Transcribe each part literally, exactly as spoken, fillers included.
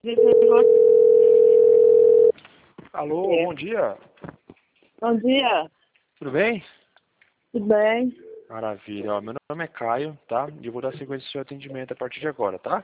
Alô, É. bom dia. Bom dia, Tudo bem? tudo bem? Maravilha. Ó, meu nome é Caio, tá? E eu vou dar sequência ao seu atendimento a partir de agora, tá?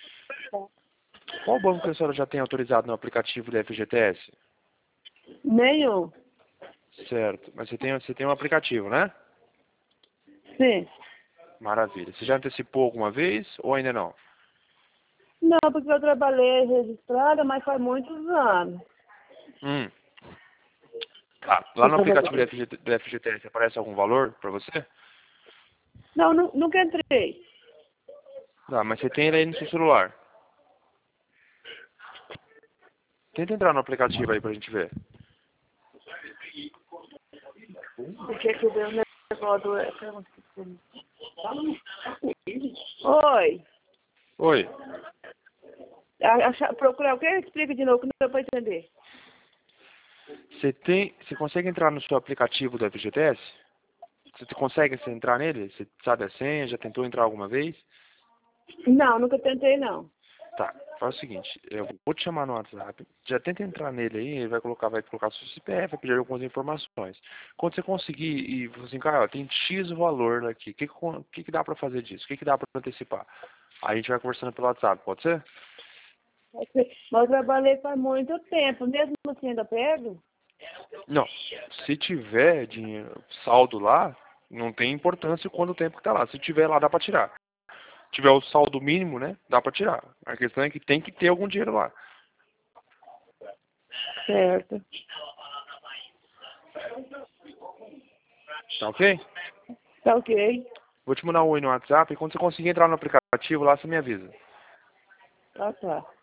Qual banco que a senhora já tem autorizado no aplicativo do F G T S? Nenhum. Certo. Mas você tem, você tem um aplicativo, né? Sim. Maravilha. Você já antecipou alguma vez ou ainda não? Não, porque eu trabalhei registrada, mas faz muitos anos. Hum. Tá. Lá no aplicativo do F G T, do F G T S aparece algum valor pra você? Não, nu- nunca entrei. Tá, mas você tem ele aí no seu celular. Tenta entrar no aplicativo aí pra gente ver. Porque que deu um negócio do... Oi. Oi. A- acha- Procurar o que? Explica de novo que não deu para entender. Você tem, você consegue entrar no seu aplicativo do F G T S? Você consegue você entrar nele? Você sabe a senha? Já tentou entrar alguma vez? Não, nunca tentei, não. Tá, faz o seguinte, eu vou te chamar no WhatsApp, já tenta entrar nele aí, ele vai colocar, vai colocar seu C P F, vai pedir algumas informações. Quando você conseguir e falar assim, cara, ó, tem X valor aqui, o que, que, que que dá pra fazer disso? O que, que dá pra antecipar? Aí a gente vai conversando pelo WhatsApp, pode ser? Mas eu trabalhei faz muito tempo, mesmo assim ainda pego? Não, se tiver dinheiro, saldo lá, não tem importância quanto tempo que tá lá. Se tiver lá, dá pra tirar. Se tiver o saldo mínimo, né, dá pra tirar. A questão é que tem que ter algum dinheiro lá. Certo. Tá ok? Tá ok. Vou te mandar um oi no WhatsApp e quando você conseguir entrar no aplicativo lá, você me avisa. Tá, tá.